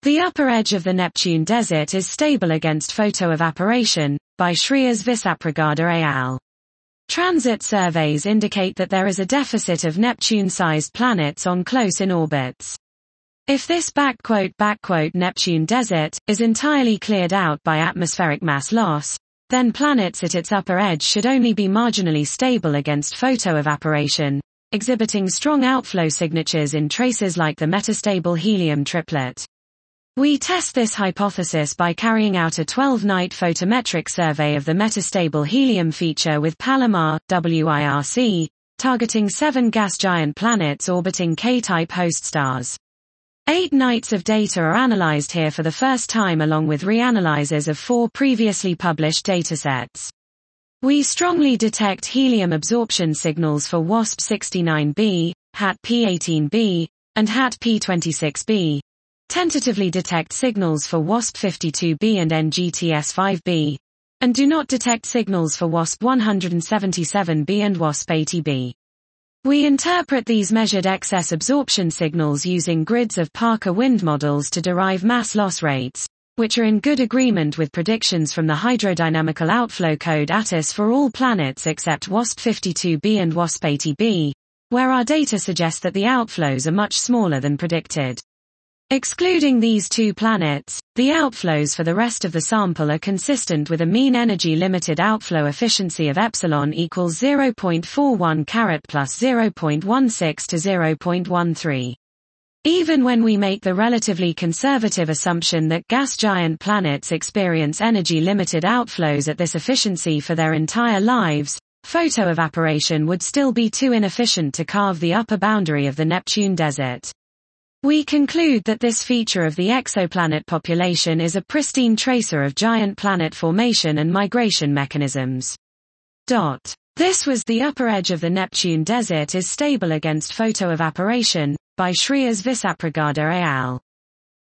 The upper edge of the Neptune desert is stable against photoevaporation, by Shreyas Visapragada al. Transit surveys indicate that there is a deficit of Neptune-sized planets on close-in orbits. If this Neptune desert is entirely cleared out by atmospheric mass loss, then planets at its upper edge should only be marginally stable against photoevaporation, exhibiting strong outflow signatures in traces like the metastable helium triplet. We test this hypothesis by carrying out a 12-night photometric survey of the metastable helium feature with Palomar, WIRC, targeting 7 gas giant planets orbiting K-type host stars. 8 nights of data are analyzed here for the first time along with reanalyses of 4 previously published datasets. We strongly detect helium absorption signals for WASP-69b, HAT-P18b, and HAT-P26b, tentatively detect signals for WASP-52b and NGTS-5b, and do not detect signals for WASP-177b and WASP-80b. We interpret these measured excess absorption signals using grids of Parker wind models to derive mass loss rates, which are in good agreement with predictions from the hydrodynamical outflow code ATIS for all planets except WASP-52b and WASP-80b, where our data suggest that the outflows are much smaller than predicted. Excluding these 2 planets, the outflows for the rest of the sample are consistent with a mean energy limited outflow efficiency of epsilon equals 0.41 plus 0.16 to 0.13. Even when we make the relatively conservative assumption that gas giant planets experience energy limited outflows at this efficiency for their entire lives, photoevaporation would still be too inefficient to carve the upper boundary of the Neptune desert. We conclude that this feature of the exoplanet population is a pristine tracer of giant planet formation and migration mechanisms. This was The Upper Edge of the Neptune Desert is Stable Against Photoevaporation, by Shreyas Visapragada al.